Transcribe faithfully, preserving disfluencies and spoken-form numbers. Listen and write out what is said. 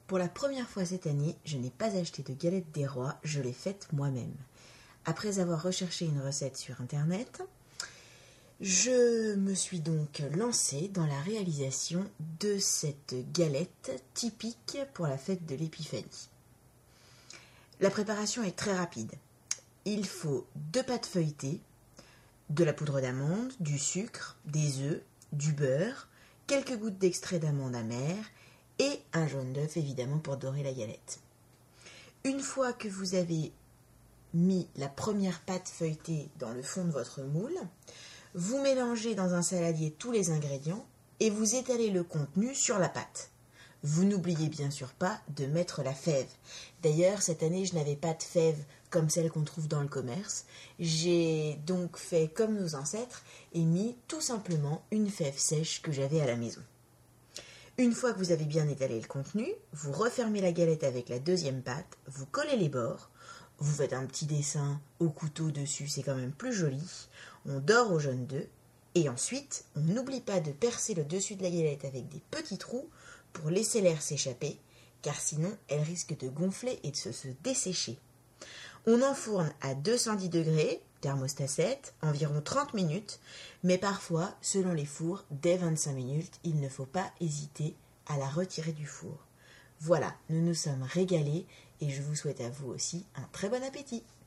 Pour la première fois cette année, je n'ai pas acheté de galettes des rois, je l'ai faite moi-même. Après avoir recherché une recette sur internet, je me suis donc lancée dans la réalisation de cette galette typique pour la fête de l'Épiphanie. La préparation est très rapide. Il faut deux pâtes feuilletées, de la poudre d'amande, du sucre, des œufs, du beurre, quelques gouttes d'extrait d'amande amère et un jaune d'œuf évidemment pour dorer la galette. Une fois que vous avez mis la première pâte feuilletée dans le fond de votre moule, vous mélangez dans un saladier tous les ingrédients et vous étalez le contenu sur la pâte. Vous n'oubliez bien sûr pas de mettre la fève. D'ailleurs, cette année, je n'avais pas de fève comme celle qu'on trouve dans le commerce. J'ai donc fait comme nos ancêtres et mis tout simplement une fève sèche que j'avais à la maison. Une fois que vous avez bien étalé le contenu, vous refermez la galette avec la deuxième pâte, vous collez les bords, vous faites un petit dessin au couteau dessus, c'est quand même plus joli. On dore au jaune d'œuf et ensuite, on n'oublie pas de percer le dessus de la galette avec des petits trous pour laisser l'air s'échapper, car sinon elle risque de gonfler et de se, se dessécher. On enfourne à deux cent dix degrés, thermostat sept, environ trente minutes, mais parfois, selon les fours, dès vingt-cinq minutes, il ne faut pas hésiter à la retirer du four. Voilà, nous nous sommes régalés et je vous souhaite à vous aussi un très bon appétit.